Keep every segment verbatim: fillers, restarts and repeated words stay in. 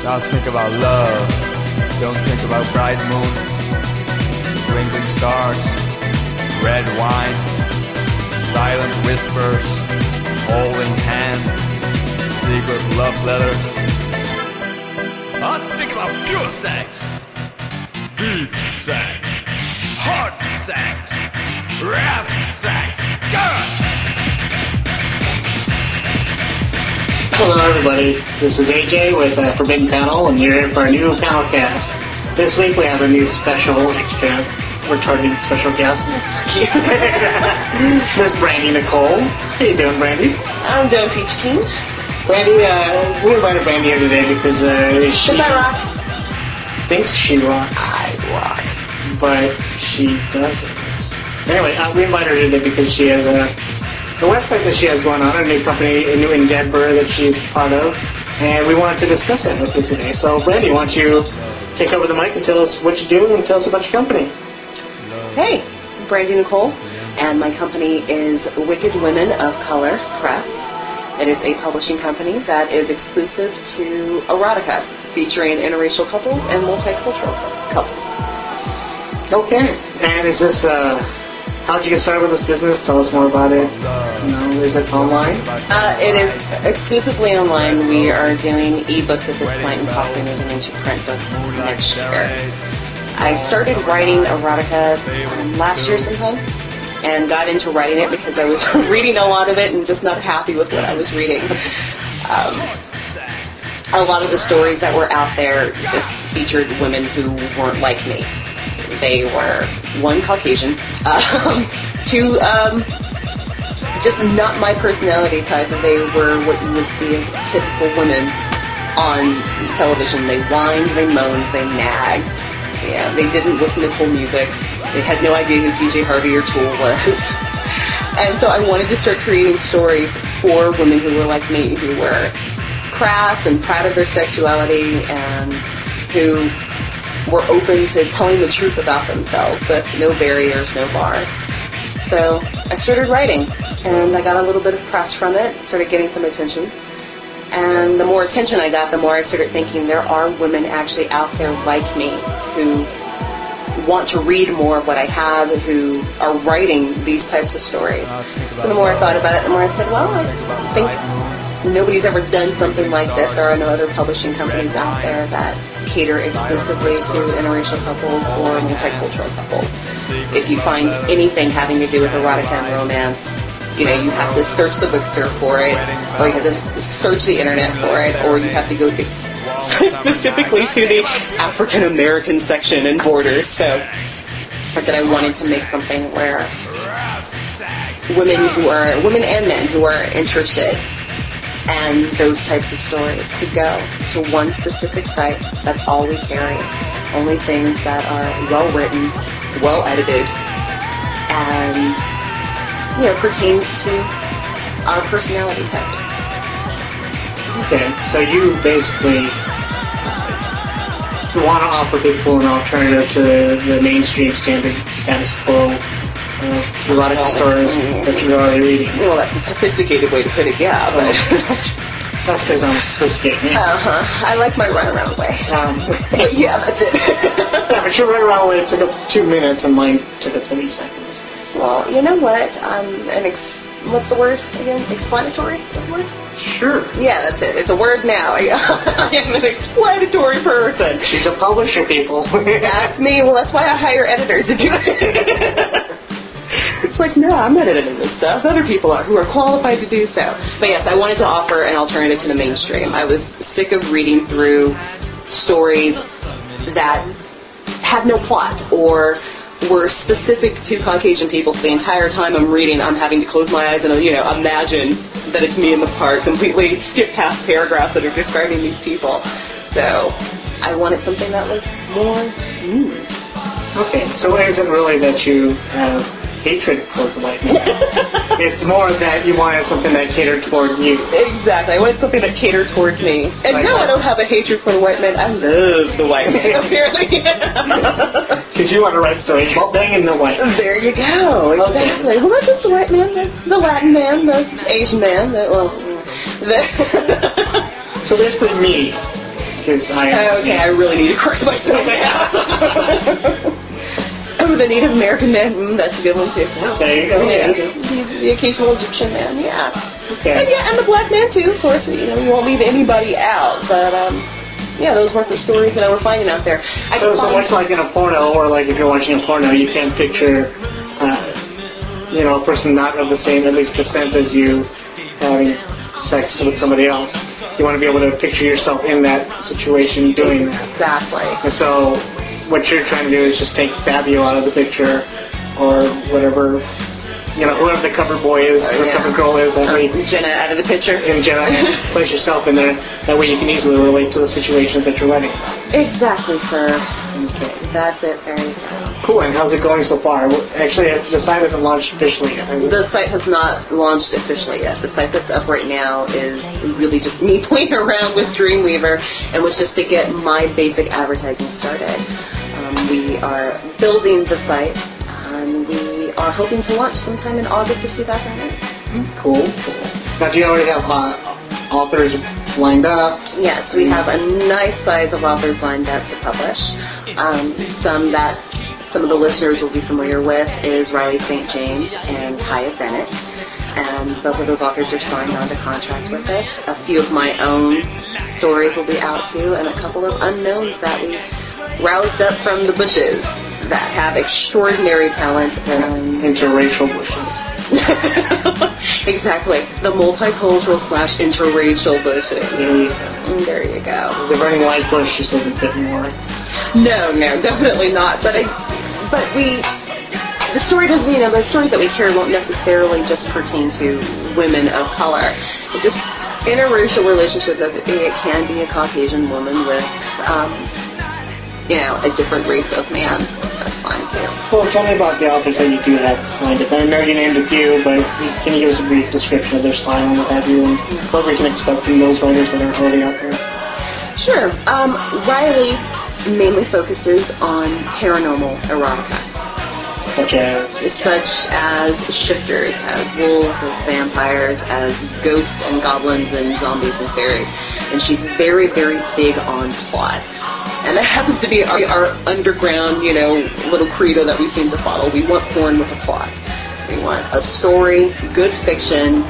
Now think about love. Don't think about bright moon, twinkling stars, red wine, silent whispers, holding hands, secret love letters. I think about pure sex, deep sex, hard sex, rough sex. God! Hello everybody, this is A J with uh, Forbidden Panel, and you're in for a new panel cast. This week we have a new special, extra, retarded special guest. Miss Brandy Nicole. How you doing, Brandy? I'm doing Peach King. Brandy, uh, we invited Brandy here today because uh, she I rock? thinks she rocks. I rock. But she doesn't. Anyway, uh, we invited her today because she has a... the website that she has going on, a new company, a new endeavor that she's part of, and we wanted to discuss it with you today. So, Brandy, why don't you take over the mic and tell us what you do and tell us about your company? Hey, I'm Brandy Nicole, and my company is Wicked Women of Color Press. It is a publishing company that is exclusive to erotica, featuring interracial couples and multicultural couples. Okay, and is this, uh... how'd you get started with this business? Tell us more about it. You know, is it online? Uh, it is exclusively online. We are doing ebooks at this point and possibly moving into print books next year. I started writing erotica um, last year sometime and got into writing it because I was reading a lot of it and just not happy with what I was reading. Um, a lot of the stories that were out there just featured women who weren't like me. They were, one, Caucasian, um, two, um, just not my personality type, and they were what you would see as typical women on television. They whined, they moaned, they nagged. Yeah, they didn't listen to cool music. They had no idea who P J Harvey or Tool was. And so I wanted to start creating stories for women who were like me, who were crass and proud of their sexuality, and who were open to telling the truth about themselves, but no barriers, no bars. So I started writing, and I got a little bit of press from it, started getting some attention. And the more attention I got, the more I started thinking there are women actually out there like me who want to read more of what I have, who are writing these types of stories. So the more I thought about it, the more I said, well, I think nobody's ever done something like this. There are no other publishing companies out there that cater exclusively to interracial couples or multicultural couples. If you find anything having to do with erotica and romance, you know, you have to search the bookstore for it, or you have to search the internet for it, or you have to go specifically to the African American section in Borders. So that I wanted to make something where women who are, women and men who are interested and those types of stories to go to one specific site that's all we carry. Only things that are well written, well edited, and, you know, pertains to our personality type. Okay, so you basically want to offer people an alternative to the mainstream standard status quo of erotic stories that you're already reading. Well, that's a sophisticated way to put it, yeah, but... That's because I'm sophisticated. Yeah. Uh-huh. I like my runaround way. Um, but yeah, that's it. Yeah, but your runaround way took up two minutes and mine took up thirty seconds. Well, you know what? I'm an ex... What's the word again? Explanatory? What's the word? Sure. Yeah, that's it. It's a word now. I, I am an explanatory person. She's a publisher, people. That's me. Well, that's why I hire editors to do it. It's like, no, I'm not editing this stuff. Other people are, who are qualified to do so. But yes, I wanted to offer an alternative to the mainstream. I was sick of reading through stories that have no plot or were specific to Caucasian people. So the entire time I'm reading, I'm having to close my eyes and, you know, imagine that it's me in the park, completely skip past paragraphs that are describing these people. So I wanted something that was more me. Okay, so it isn't really that you have hatred towards the white man. It's more that you wanted something that catered toward you. Exactly. I wanted something that catered towards me. And like no, that. I don't have a hatred for the white man. I love the white man, apparently. Because you want to write stories about banging the white man. There you go. Exactly. Okay. Well, not just the white man, that's the Latin man, the Asian man, the, well, the... So basically me. Because I. Oh, okay, I really need to correct myself now. Oh, the Native American man, mm, that's a good one too. There you go. Yeah, Yeah. the, the occasional Egyptian man, yeah. Okay. And yeah, and the black man too, of course. You know, you won't leave anybody out, but um, yeah, those weren't the stories that I were finding out there. I So, so find- much like in a porno, or like if you're watching a porno, you can't picture, uh, you know, a person not of the same, at least descent as you, having sex with somebody else. You want to be able to picture yourself in that situation doing that. Exactly. And so, what you're trying to do is just take Fabio out of the picture, or whatever, you know, whoever the cover boy is, or yeah. cover girl is, that way, Jenna out of the picture. in Jenna, and place yourself in there. That way you can easily relate to the situations that you're writing about. Exactly, sir. Okay. That's it. There you go. Cool, and how's it going so far? Well, actually, the site hasn't launched officially yet. has it? The site has not launched officially yet. The site that's up right now is really just me playing around with Dreamweaver, and was just to get my basic advertising started. Um, we are building the site, and we are hoping to launch sometime in August of two thousand eight. Cool, cool. Now, do you already have uh, authors lined up? Yes, we have a nice size of authors lined up to publish. Um, some that some of the listeners will be familiar with is Riley Saint James and Kaya Bennett. And both of those authors are signed on to contract with us. A few of my own stories will be out too, and a couple of unknowns that we roused up from the bushes that have extraordinary talent and Interracial bushes. exactly the multicultural slash interracial bushes. There you go. Mm, There you go. The burning light bush just doesn't fit anymore. No, no, definitely not. But I, but we, the story doesn't, you know, the stories that we hear won't necessarily just pertain to women of color. It just interracial relationships. It can be a Caucasian woman with, um, you know, a different race of man. That's fine too. Well, tell me about the authors that you do have lined up. I know you named a few, but can you give us a brief description of their style and what have you, and what we can expect from those writers that are already out there? Sure. Um, Riley mainly focuses on paranormal erotica. Such as? Such as shifters, as wolves, as vampires, as ghosts and goblins and zombies and fairies. And she's very, very big on plot. And that happens to be our, our underground, you know, little credo that we seem to follow. We want porn with a plot. We want a story, good fiction,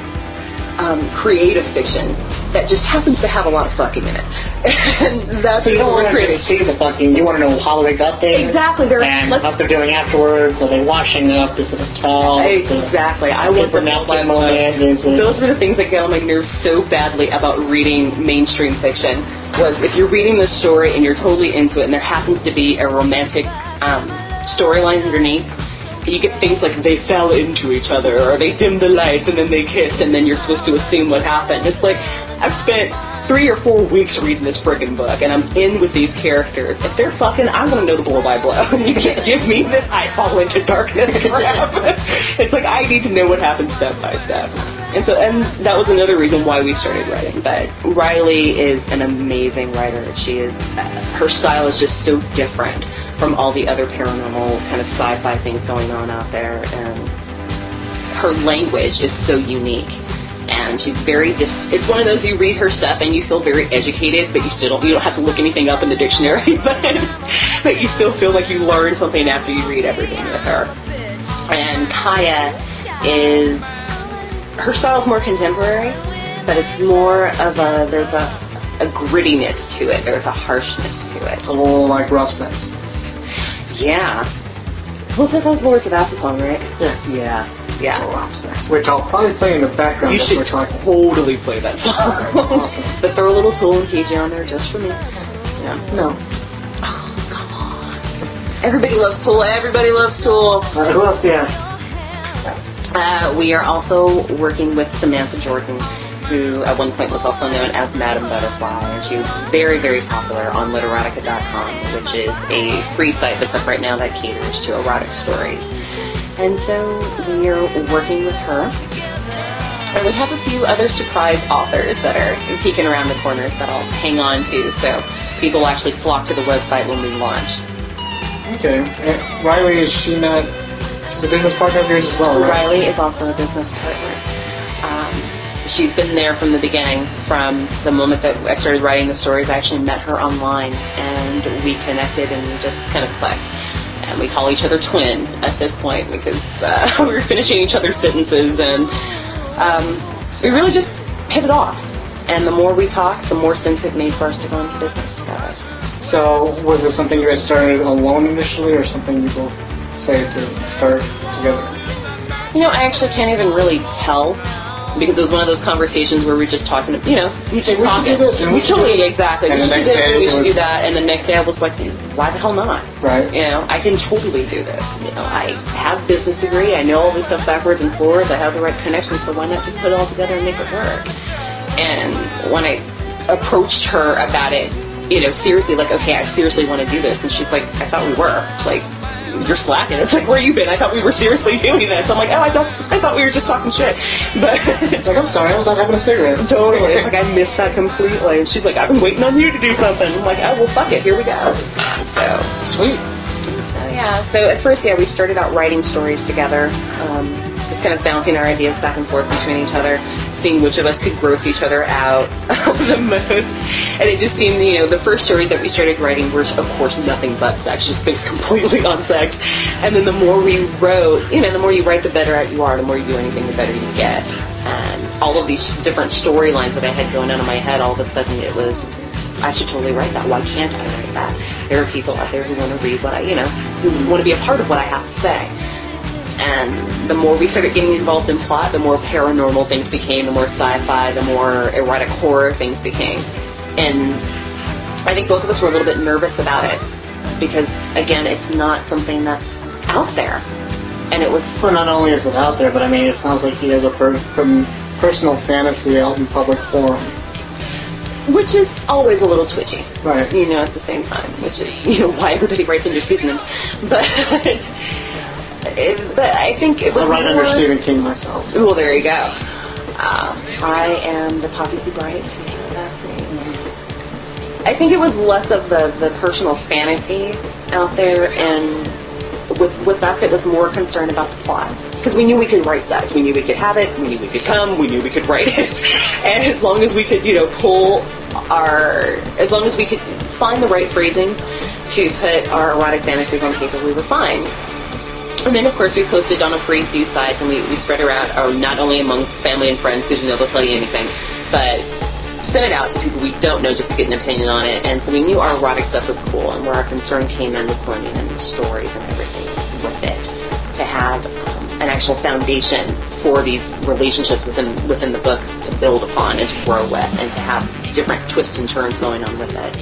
um, creative fiction that just happens to have a lot of fucking in it. And that's So you don't what we're want to creating. just see the fucking, you want to know how they got there. Exactly. They're, And let's- what they're doing afterwards. Are they washing up? Is it a towel? Exactly. I want Paper the napkin moment? Is it? Those were the things that get on my nerves so badly about reading mainstream fiction. Was if you're reading this story and you're totally into it, and there happens to be a romantic um, storyline underneath, you get things like they fell into each other, or they dimmed the lights and then they kissed, and then you're supposed to assume what happened. It's like I've spent three or four weeks reading this frickin' book, and I'm in with these characters. If they're fucking, I'm gonna know the blow by blow. You can't give me this I fall into darkness crap. It's like I need to know what happens step by step. And so, and that was another reason why we started writing. But Riley is an amazing writer. She is, her style is just so different from all the other paranormal kind of sci-fi things going on out there, and her language is so unique. And she's very, dis- it's one of those, you read her stuff and you feel very educated, but you still don't, you don't have to look anything up in the dictionary, but, but you still feel like you learn something after you read everything with her. And Kaya is, her style is more contemporary, but it's more of a, there's a, a grittiness to it, there's a harshness to it. A little like Rough Sex. Yeah. Well, that was Lords of Assassong, right? Yes. Yeah. Yeah. Rough Sex. Which I'll probably play in the background You as should we're talking. totally play that song. Awesome. But throw a little Tool and K J on there just for me. Yeah. No. Oh, come on. Everybody loves Tool. Everybody loves Tool. Uh, who else? Yeah. Uh, we are also working with Samantha Jordan, who at one point was also known as Madame Butterfly, and she's very, very popular on literotica dot com, which is a free site that's up right now that caters to erotic stories. And so we are working with her. And we have a few other surprise authors that are peeking around the corners that I'll hang on to, so people will actually flock to the website when we launch. Okay. Uh, Riley, is she not, she's a business partner of yours as well, right? Riley is also a business partner. Um, she's been there from the beginning, from the moment that I started writing the stories. I actually met her online, and we connected and just kind of clicked. And we call each other twin at this point because uh, we were finishing each other's sentences, and um, we really just hit it off. And the more we talked, the more sense it made for us to go into business together. So, was it something you guys started alone initially, or something you both say to start together? You know, I actually can't even really tell, because it was one of those conversations where we're just talking, you know, we just talking. We totally, exactly. And we the should next do this, day we it should was- do that, and the next day I was like, why the hell not? Right. You know, I can totally do this. You know, I have business degree, I know all this stuff backwards and forwards, I have the right connections, so why not just put it all together and make it work? And when I approached her about it, you know, seriously, like, okay, I seriously want to do this, and she's like, I thought we were. Like, you're slacking. It's like, where you been? I thought we were seriously doing this. I'm like, oh, I thought, I thought we were just talking shit. But It's like, I'm sorry, I was not having a cigarette. totally. It's like, I missed that completely. And she's like, I've been waiting on you to do something. I'm like, oh, well, fuck it. Here we go. So, Sweet. so yeah. So at first, yeah, we started out writing stories together, um, just kind of bouncing our ideas back and forth between each other, seeing which of us could gross each other out the most. And it just seemed, you know, the first stories that we started writing were, of course, nothing but sex, just based completely on sex. And then the more we wrote, you know, the more you write, the better at you are. The more you do anything, the better you get. And all of these different storylines that I had going on in my head, all of a sudden it was, I should totally write that. Why can't I write that? There are people out there who want to read what I, you know, who want to be a part of what I have to say. And the more we started getting involved in plot, the more paranormal things became, the more sci-fi, the more erotic horror things became. And I think both of us were a little bit nervous about it because, again, it's not something that's out there. And it was... Well, not only is it out there, but I mean, it sounds like he has a per- per- personal fantasy out in public forum. Which is always a little twitchy. Right. You know, at the same time. Which is, you know, why everybody writes under pseudonyms. But... It, but I think it was I write more... under Stephen King myself. Well, there you go. Uh, I am the Poppy C. Bright. I think it was less of the, the personal fantasy out there, and with with us, it was more concerned about the plot. Because we knew we could write sex. We knew we could have it. We knew we could come. We knew we could write it. And as long as we could, you know, pull our... As long as we could find the right phrasing to put our erotic fantasies on paper, we were fine. And then, of course, we posted on a free news site, and we, we spread it around, uh, not only among family and friends, because you know they'll tell you anything, but sent it out to people we don't know just to get an opinion on it. And so we knew our erotic stuff was cool, and where our concern came in was blending in the stories and everything with it, to have um, an actual foundation for these relationships within within the book to build upon and to grow with, and to have different twists and turns going on with it.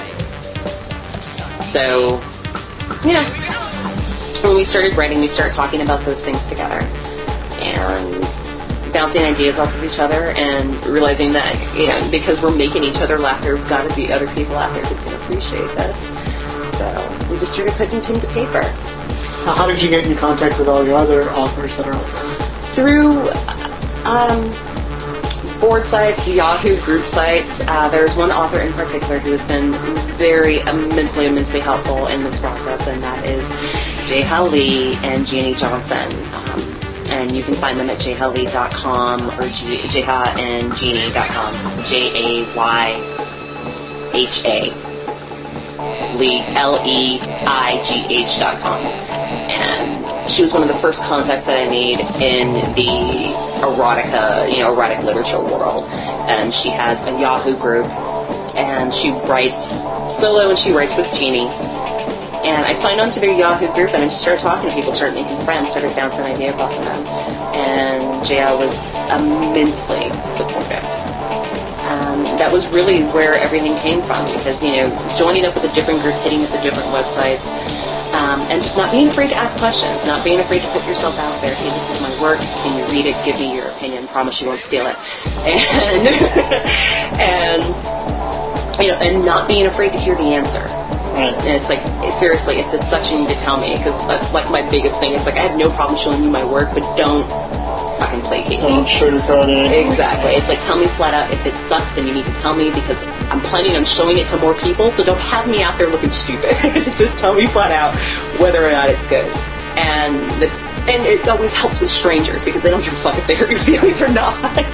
So, you know, when we started writing, we started talking about those things together and bouncing ideas off of each other and realizing that, you know, because we're making each other laugh, there's got to be other people out there who can appreciate this. So we just started putting pen to paper. Now, how did you get in contact with all the other authors that are out there? Through um, board sites, Yahoo group sites. Uh, there's one author in particular who has been very immensely, immensely helpful in this process, and that is Jeha Lee and Jeannie Johnson. Um, and you can find them at jayha lee dot com or G- jayha and jeannie dot com. J A Y H A. Lee, L E I G H dot com. And she was one of the first contacts that I made in the erotica, you know, erotic literature world. And she has a Yahoo group, and she writes solo and she writes with Jeannie. And I signed on to their Yahoo group, and I just started talking to people, started making friends, started bouncing ideas off of them. And J L was immensely supportive. Um, that was really where everything came from, because, you know, joining up with a different group, hitting up the different websites, um, and just not being afraid to ask questions, not being afraid to put yourself out there. Hey, this is my work. Can you read it? Give me your opinion. Promise you won't steal it. And, and you know, and not being afraid to hear the answer. Right. And it's like, seriously, if this sucks, you need to tell me, because that's like my biggest thing. It's like, I have no problem showing you my work, but don't fucking placate me. Don't sugarcoat it. Exactly. It's like, tell me flat out, if it sucks, then you need to tell me, because I'm planning on showing it to more people, so don't have me out there looking stupid. Just tell me flat out whether or not it's good. And the, and it always helps with strangers, because they don't give a fuck if they hurt your feelings or not.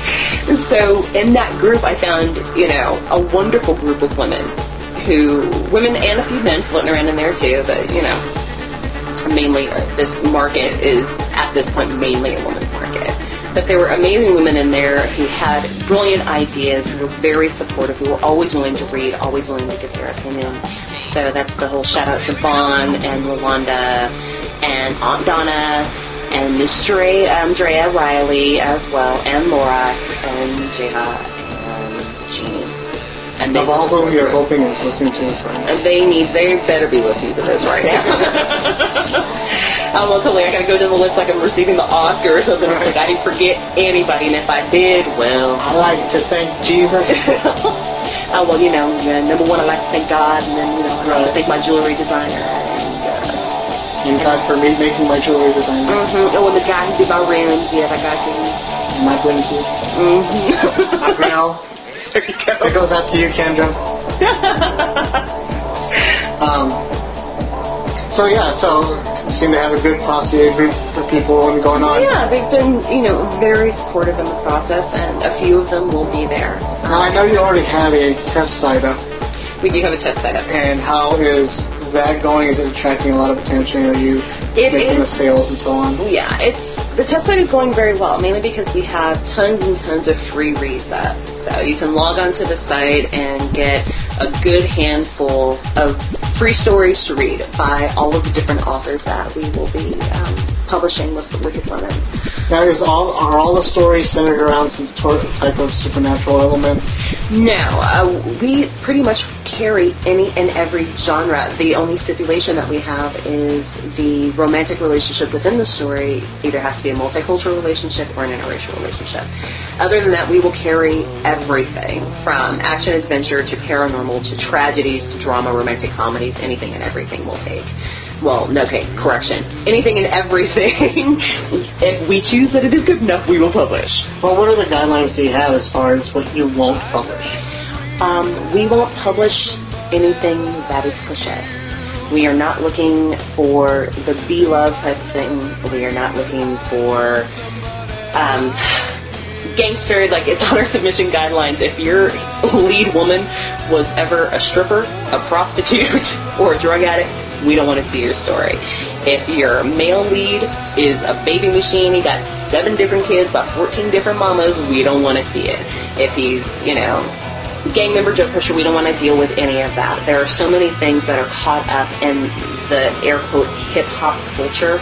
So in that group, I found, you know, a wonderful group of women who, women and a few men floating around in there too, but, you know, mainly uh, this market is, at this point, mainly a woman's market. But there were amazing women in there who had brilliant ideas, who were very supportive, who were always willing to read, always willing to give their opinion. So that's the whole shout out to Vaughn and Rolanda and Aunt Donna and Miss Dre, um, Drea Riley as well, and Laura and Jeha and Jeannie. And of all whom you're hoping is listening to this right now. And they need, they better be listening to this right now. I'm also like, I gotta go down the list like I'm receiving the Oscar or something. Right. Like I didn't forget anybody, and if I did, well, I like to thank Jesus. Oh, well, you know, uh, number one, I like to thank God, and then, you know, I like to thank my jewelry designer. And, uh, and God for me making my jewelry designer. Mm-hmm. Oh, and the guy who did my rims, yeah, that guy too. My blinky. Mm-hmm. My grill. There you go. It goes out to you, Kendra. um, so, yeah, so you seem to have a good posse, a group of people and going on. Yeah, they've been, you know, very supportive in the process, and a few of them will be there. Now, I know you already have a test site up. We do have a test site up. And how is that going? Is it attracting a lot of attention? Are you it making is, the sales and so on? Yeah, it's the test site is going very well, mainly because we have tons and tons of free reads up. So you can log onto the site and get a good handful of free stories to read by all of the different authors that we will be um, publishing with the Wicked Women. Now, is all, are all the stories centered around some type of supernatural element? No, uh, we pretty much carry any and every genre. The only stipulation that we have is the romantic relationship within the story either has to be a multicultural relationship or an interracial relationship. Other than that, we will carry everything from action adventure to paranormal to tragedies to drama, romantic comedies, anything and everything we'll take. Well, no, okay, correction. Anything and everything. If we choose that it is good enough, we will publish. Well, what are the guidelines do you have as far as what you won't publish? Um, we won't publish anything that is cliche. We are not looking for the B-love type of thing. We are not looking for um, gangster, like it's on our submission guidelines. If your lead woman was ever a stripper, a prostitute, or a drug addict, we don't want to see your story. If your male lead is a baby machine, he got seven different kids by fourteen different mamas, we don't want to see it. If he's, you know, gang member joke pusher, we don't want to deal with any of that. There are so many things that are caught up in the air quote hip hop culture,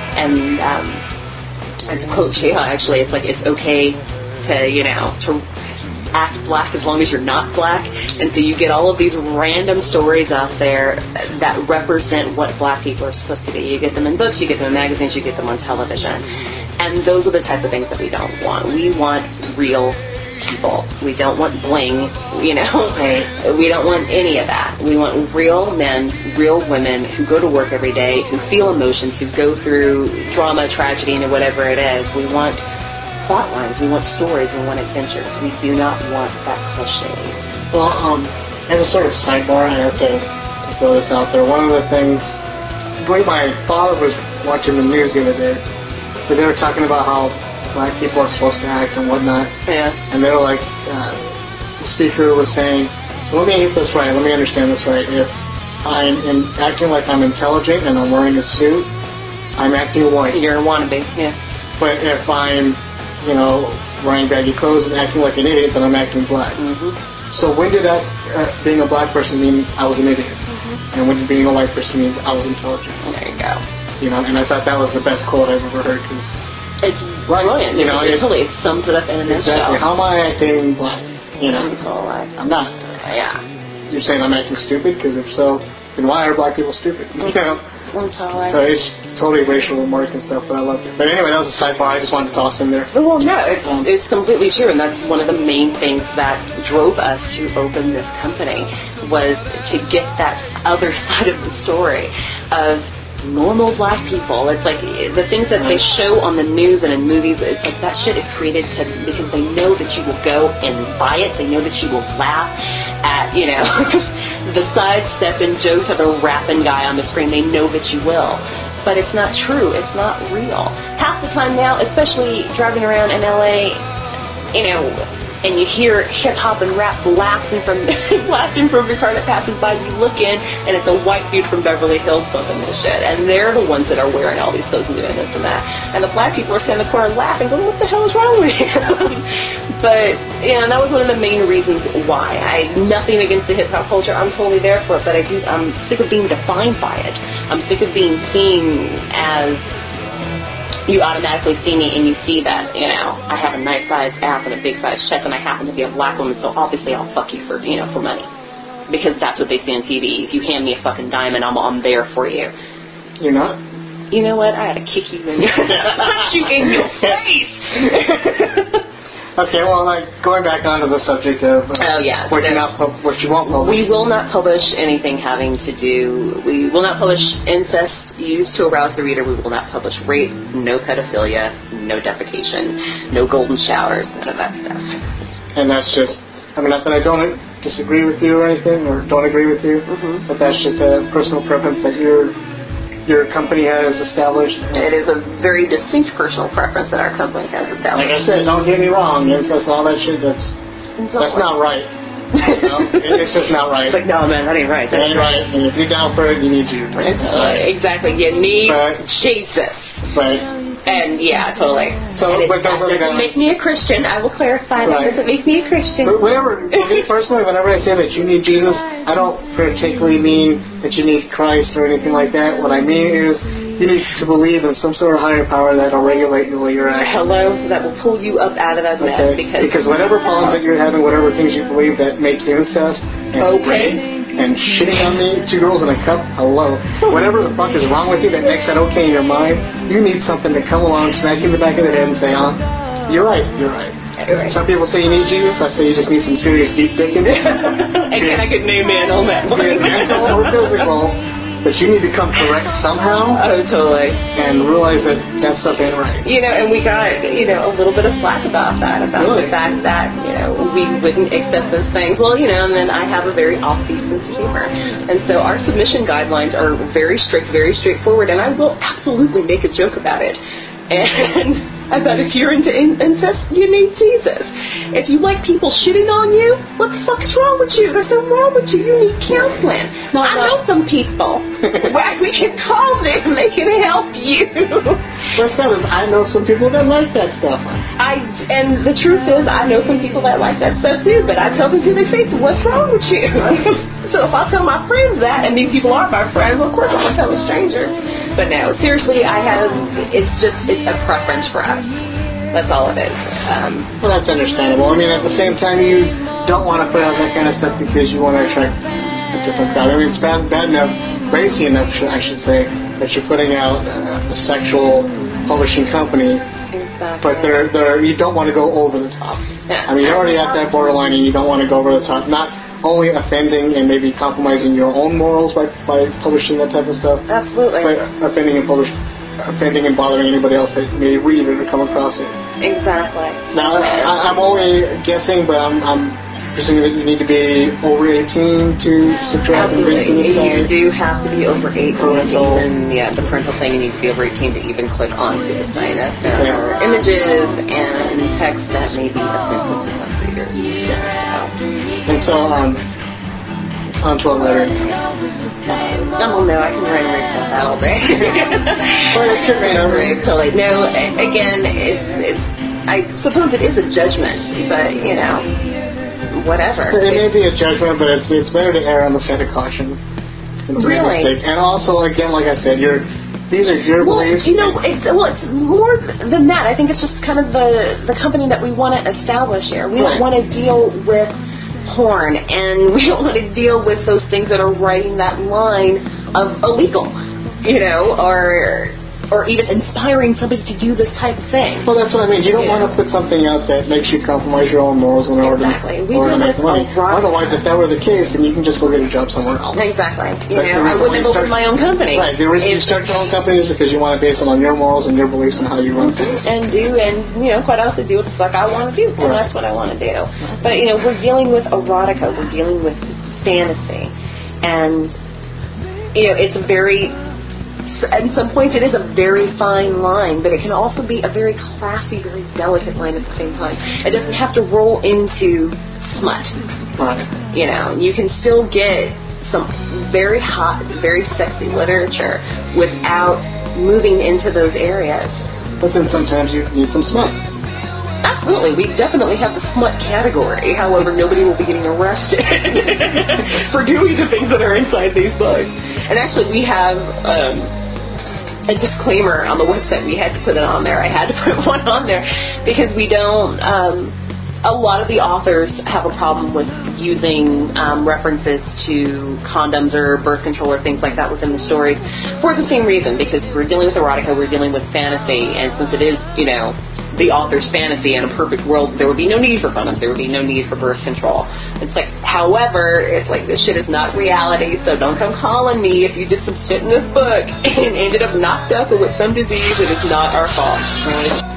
and um, and to quote Jeha, actually, it's like it's okay to, you know, to act black as long as you're not black. And so you get all of these random stories out there that represent what black people are supposed to be. You get them in books, you get them in magazines, you get them on television. And those are the type of things that we don't want. We want real people. We don't want bling, you know. Right. We don't want any of that. We want real men, real women who go to work every day, who feel emotions, who go through drama, tragedy, and whatever it is. We want plot lines, we want stories, we want adventures. We do not want that cliche. Well, um, as a sort of sidebar, I have to, to throw this out there. One of the things, I believe my father was watching the news the other day, but they were talking about how black people are supposed to act and whatnot. Yeah. And they were like, uh, the speaker was saying, so let me get this right, let me understand this right. If I'm in, acting like I'm intelligent and I'm wearing a suit, I'm acting white. You're a wannabe, yeah. But if I'm, you know, wearing baggy clothes and acting like an idiot, then I'm acting black. Mm-hmm. So when did that, uh, being a black person mean I was an idiot? Mm-hmm. And when did being a white person mean I was intelligent? There you go. You know, and I thought that was the best quote I've ever heard, because it's brilliant. You know, it, it totally sums it up in a nutshell. Exactly. How am I acting black? You know, I'm not. Uh, yeah. You're saying I'm acting stupid? Because if so, then why are black people stupid? Mm-hmm. You know? That's all I so it's totally racial remark and stuff, but I love it. But anyway, that was a sidebar. I just wanted to toss in there. Well, no, it's, um, it's completely true, and that's one of the main things that drove us to open this company, was to get that other side of the story of normal black people. It's like the things that they show on the news and in movies, it's like that shit is created to, because they know that you will go and buy it. They know that you will laugh at, you know, the sidestepping jokes of a rapping guy on the screen. They know that you will. But it's not true. It's not real. Half the time now, especially driving around in L A, you know, and you hear hip-hop and rap blasting from blasting from every car that passes by, you look in, and it's a white dude from Beverly Hills bumping this shit. And they're the ones that are wearing all these clothes and doing this and that. And the black people are standing in the corner laughing, going, what the hell is wrong with you? But, you know, that was one of the main reasons why. I nothing against the hip-hop culture. I'm totally there for it, but I do, I'm sick of being defined by it. I'm sick of being seen as... you automatically see me and you see that, you know, I have a nice size ass and a big size chest and I happen to be a black woman, so obviously I'll fuck you for, you know, for money. Because that's what they see on T V. If you hand me a fucking diamond, I'm, I'm there for you. You're not? You know what? I ought to kick you in your, punch you in your face! Okay, well, like, going back onto the subject of uh, oh, yeah, what, you're not, what you won't publish. We will not publish anything having to do, we will not publish incest used to arouse the reader. We will not publish rape, no pedophilia, no defecation, no golden showers, none of that stuff. And that's just, I mean, not that I don't disagree with you or anything, or don't agree with you, mm-hmm. but that's just a personal preference that your your company has established. It is a very distinct personal preference that our company has established. Like I said, don't get me wrong, incest and all that shit, that's, that's not right. You know? It's just not right. It's like, no, man, that ain't right. That ain't right. And if you're down for it, you need Jesus. Uh, exactly. You need but, Jesus. Right. And yeah, totally. So, and but that those doesn't make me a Christian. I will clarify. Right. That doesn't make me a Christian. But whenever, for me personally, whenever I say that you need Jesus, I don't particularly mean that you need Christ or anything like that. What I mean is you need to believe in some sort of higher power that'll regulate the way you're acting. Hello, that will pull you up out of that mess. Okay. Because, because whatever problems that you're having, whatever things you believe that make incest and okay. rape and shitting on me, two girls in a cup, hello. Whatever the fuck is wrong with you that makes that okay in your mind, you need something to come along, smack you in the back of the head and say, oh, you're right, you're right. Right. Some people say you need Jesus, I say you just need some serious deep thinking. And can I get an amen on that one? Mental or physical. But you need to come correct somehow. Oh, totally. And realize that that stuff ain't right. You know, and we got, you know, a little bit of flack about that, about really? the fact that, you know, we wouldn't accept those things. Well, you know, and then I have a very offbeat sense of humor. And so our submission guidelines are very strict, very straightforward, and I will absolutely make a joke about it. And about if you're into in- incest, you need Jesus. If you like people shitting on you, what the fuck is wrong with you? There's something wrong with you. You need counseling. No, I know some people. We can call them and they can help you. What's that is, I know some people that like that stuff. I and the truth is, I know some people that like that stuff too. But I tell them to their face, what's wrong with you? So if I tell my friends that, and these people are my friends, well, of course I'm gonna tell a stranger. But no, seriously, I have. It's just it's a preference for us. That's all it is. Um, well, that's understandable. I mean, at the same time, you don't want to put out that kind of stuff because you want to attract a different crowd. I mean, it's bad, bad enough, crazy enough, I should say, that you're putting out uh, a sexual publishing company. Exactly. But they're, they're, you don't want to go over the top. Yeah. I mean, you're already at that borderline, and you don't want to go over the top. Not only offending and maybe compromising your own morals by, by publishing that type of stuff. Absolutely. But offending and publishing. offending and bothering anybody else that may read it or come across it. Exactly. Now, I, I'm only guessing, but I'm, I'm presuming that you need to be over eighteen to subtract and bring things Absolutely. You on. do have to be over eighteen. Parental. And yeah, the parental thing, you need to be over eighteen to even click onto the site. There Okay. are images and text that may be offensive to some readers. Yeah. And so, um, on to a letter. Oh no, I can write and read stuff out all day. Well, it's good to know. Right, totally. No, a- again, it's, it's, I suppose it is a judgment, but, you know, whatever. It may be a judgment, but it's it's better to err on the side of caution. than to make a Really? mistake. And also, again, like I said, you're, these are your Well, beliefs. you know, it's, well, it's more than that. I think it's just kind of the, the company that we want to establish here. We Right. don't want to deal with porn, and we don't want to deal with those things that are writing that line of illegal, you know, or or even inspiring somebody to do this type of thing. Well, that's what I mean. You don't Yeah. want to put something out that makes you compromise your own morals in order Exactly. to, We order to live make in money. a rock- Otherwise, if that were the case, then you can just go get a job somewhere else. Exactly. You That's know, the I reason wouldn't why have you opened start- my own company. Right. The reason you If- start your own company is because you want to base it on your morals and your beliefs and how you run things. and do, and, you know, quite honestly, do what the fuck I want to do, and Right. that's what I want to do. But, you know, we're dealing with erotica, we're dealing with fantasy, and, you know, it's a very at some points it is a very fine line, but it can also be a very classy, very delicate line at the same time. It doesn't have to roll into smut. Right. You know, you can still get some very hot, very sexy literature without moving into those areas. But then sometimes you need some smut. Absolutely, we definitely have the smut category. However, nobody will be getting arrested for doing the things that are inside these books. And actually, we have um, a disclaimer on the website. We had to put it on there. I had to put one on there because we don't. Um, a lot of the authors have a problem with using um, references to condoms or birth control or things like that within the stories for the same reason, because we're dealing with erotica, we're dealing with fantasy, and since it is, you know, the author's fantasy in a perfect world, there would be no need for condoms, there would be no need for birth control. It's like, however, it's like, this shit is not reality, so don't come calling me if you did some shit in this book and ended up knocked up or with some disease. It is not our fault. Right?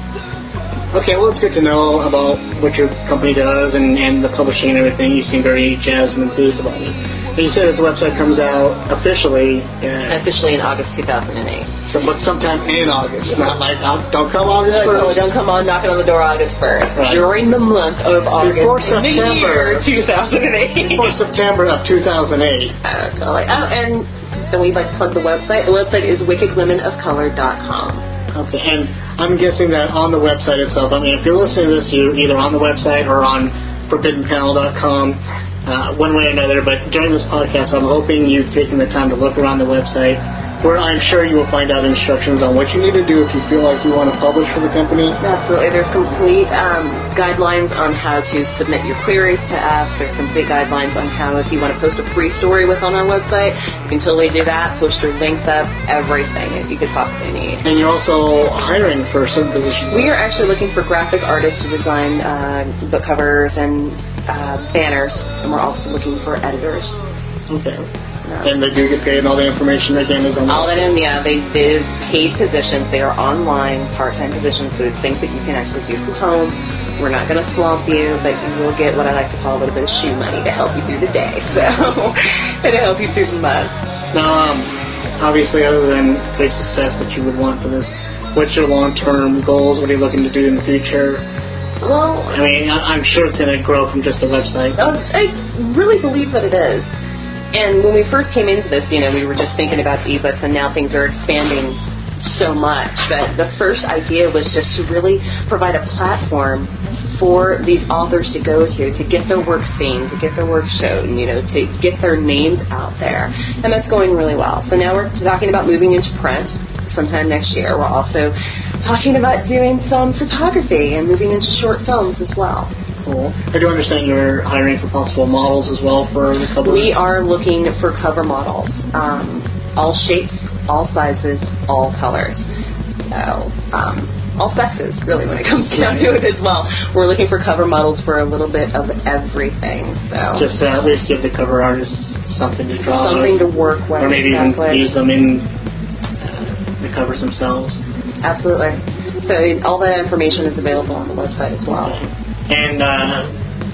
Okay, well, it's good to know about what your company does and, and the publishing and everything. You seem very jazzed and enthused about it. And you said that the website comes out officially. Uh, officially in August two thousand eight. So, but sometime in August. It's not like, uh, don't come August No, first. don't come on knocking on the door August first. Right. During the month of August. Before in the September. year two thousand eight. Before September of two thousand eight. Uh, so like, oh, and then we like plug the website. The website is wicked women of color dot com. Okay, and I'm guessing that on the website itself, I mean, if you're listening to this, you're either on the website or on forbidden panel dot com, uh, one way or another, but during this podcast, I'm hoping you've taken the time to look around the website, where I'm sure you will find out instructions on what you need to do if you feel like you want to publish for the company. Absolutely. There's complete um, guidelines on how to submit your queries to us. There's complete guidelines on how, if you want to post a free story with on our website, you can totally do that. Post your links up, everything that you could possibly need. And you're also hiring for certain positions. We are actually looking for graphic artists to design uh, book covers and uh, banners, and we're also looking for editors. Okay. No. And they do get paid, and all the information again is on All the that in, yeah, they is paid positions. They are online, part-time positions, so it's things that you can actually do from home. We're not going to swamp you, but you will get what I like to call a little bit of shoe money to help you through the day, so, and to help you through the month. Now, um, obviously, other than great success that you would want for this, what's your long-term goals? What are you looking to do in the future? Well, I mean, I- I'm sure it's going to grow from just a website. I really believe that it is. And when we first came into this, you know, we were just thinking about ebooks, and now things are expanding so much. But the first idea was just to really provide a platform for these authors to go to, to get their work seen, to get their work shown, you know, to get their names out there. And that's going really well. So now we're talking about moving into print sometime next year. We're also talking about doing some photography and moving into short films as well. Cool. I do understand you're hiring for possible models as well for the cover. We are looking for cover models. Um, all shapes, all sizes, all colors. So, um, all sexes, really, when it comes down to it as well. We're looking for cover models for a little bit of everything. So just to at least give the cover artist something to draw something with, to work with. or maybe exactly. even use them in uh, the covers themselves. Absolutely. So all that information is available on the website as well. And uh,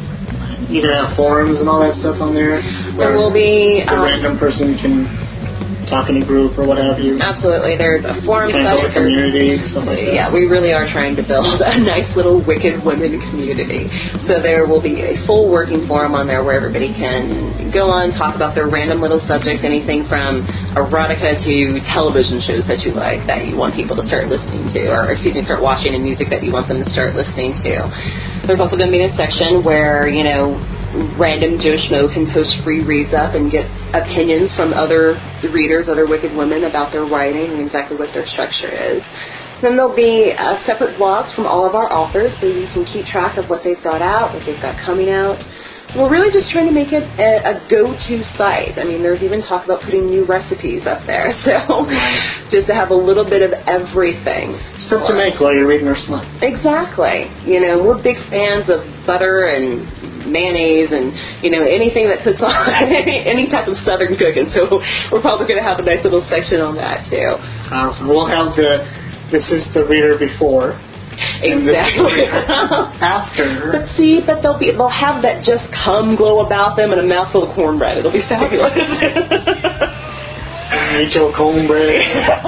you can have forums and all that stuff on there. There will be a um, random person can talk in a group or what have you. Absolutely. There's a forum And site. a community, stuff like that. Yeah, we really are trying to build a nice little wicked women community. So there will be a full working forum on there where everybody can go on, talk about their random little subjects, anything from erotica to television shows that you like, that you want people to start listening to, or excuse me, start watching, and music that you want them to start listening to. There's also going to be a section where, you know, random Joe Schmo can post free reads up and get opinions from other readers, other wicked women about their writing and exactly what their structure is. Then there'll be uh, separate blogs from all of our authors, so you can keep track of what they've got out, what they've got coming out. So we're really just trying to make it a, a go-to site. I mean, there's even talk about putting new recipes up there, so just to have a little bit of everything. Stuff to make while you're reading our smut. Exactly. You know, we're big fans of butter and mayonnaise and, you know, anything that puts on any, any type of southern cooking. So we're probably going to have a nice little section on that, too. Awesome. We'll have the, this is the reader before. And this is the Exactly. reader after. But see, but they'll be, they'll have that just cum glow about them and a mouthful of cornbread. It'll be fabulous. Rachel Combray.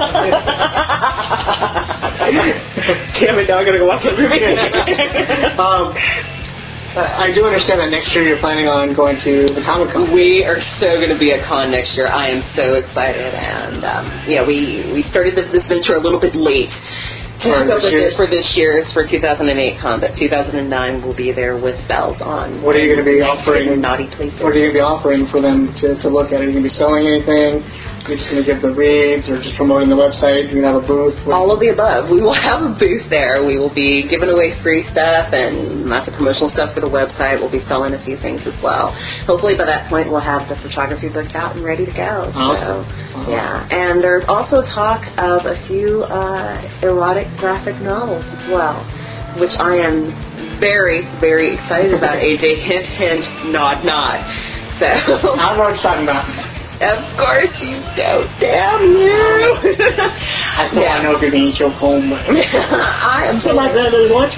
Damn it, now I'm gonna go watch that movie. um, I do understand that next year you're planning on going to the Comic Con. We are so going to be at con next year. I am so excited, and um, yeah, we we started this, this venture a little bit late. For So this year's? for this year's, for two thousand eight con, but two thousand nine we'll be there with bells on. What are you going to be offering? Naughty places. What are you going to be offering for them to, to look at? Are you going to be selling anything? Are you just going to give the reads or just promoting the website? Are you going to have a booth? What- All of the above. We will have a booth there. We will be giving away free stuff and lots of promotional stuff for the website. We'll be selling a few things as well. Hopefully by that point we'll have the photography booked out and ready to go. Awesome. So, Awesome. yeah. And there's also talk of a few uh, erotic graphic novels as well, which I am very, very excited about, A J. Hint, hint, nod, nod. So, I don't know what you're talking about. of course you don't. Damn you. I still Yeah. want to know if you're going to Rachel Combray. I am So my brother's what?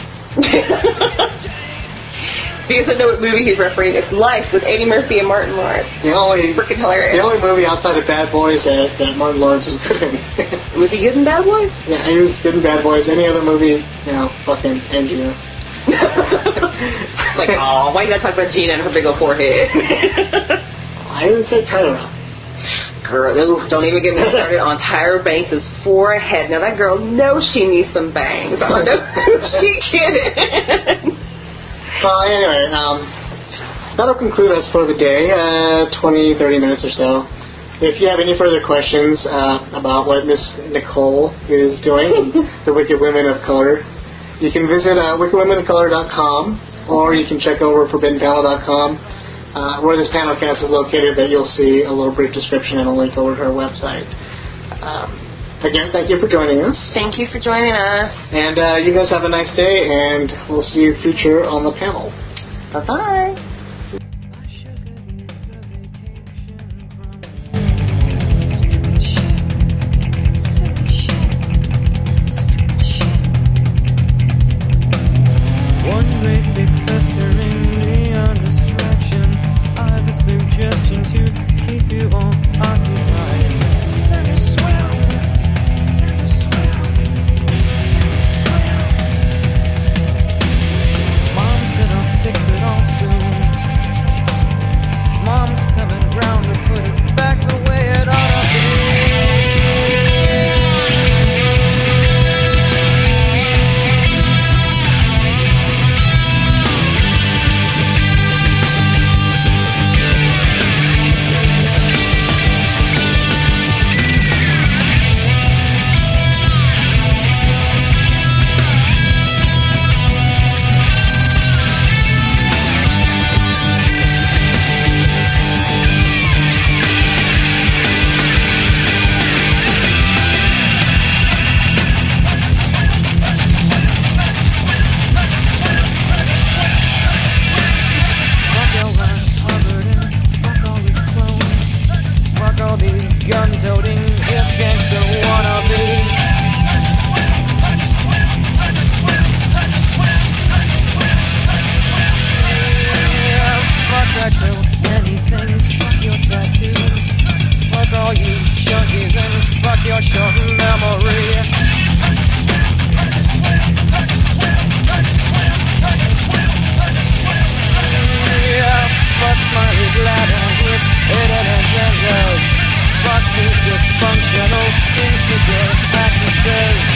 Because I know what movie he's referring. It's Life with Eddie Murphy and Martin Lawrence. The only, Freaking hilarious. the only movie outside of Bad Boys that, that Martin Lawrence was good in. Was he good in Bad Boys? Yeah, he was good in Bad Boys. Any other movie, you know, fucking Andrea. Like, oh, why you gotta talk about Gina and her big old forehead? I didn't say Tyra. Girl, ooh, don't even get me started on Tyra Banks' forehead. Now that girl knows she needs some bangs. I know she kidding. Well, anyway, um, that'll conclude us for the day, uh, twenty, thirty minutes or so. If you have any further questions uh, about what Miss Nicole is doing, the Wicked Women of Color, you can visit uh, wicked women of color dot com, or you can check over forbidden panel dot com, uh, where this panel cast is located, that you'll see a little brief description and a link over to her website. Um, again, thank you for joining us. Thank you for joining us. And uh, you guys have a nice day, and we'll see you future on the panel. Bye-bye. One great big festering neon distraction. I've a suggestion to keep you all occupied. Learn to swim, learn to swim, learn to swim. Mom's gonna fix it all soon. Mom's coming round to put it back the way it ought to be. Fuck your line covered in, fuck all these clones, fuck all these gun-toting hip gangster wannabes. Yeah, fuck that girl, anything, fuck your tattoos, fuck all you junkies and fuck your short memory. Yeah, fuck smiley glad-hands with hidden agendas. Fuck these dysfunctional, insecure actresses.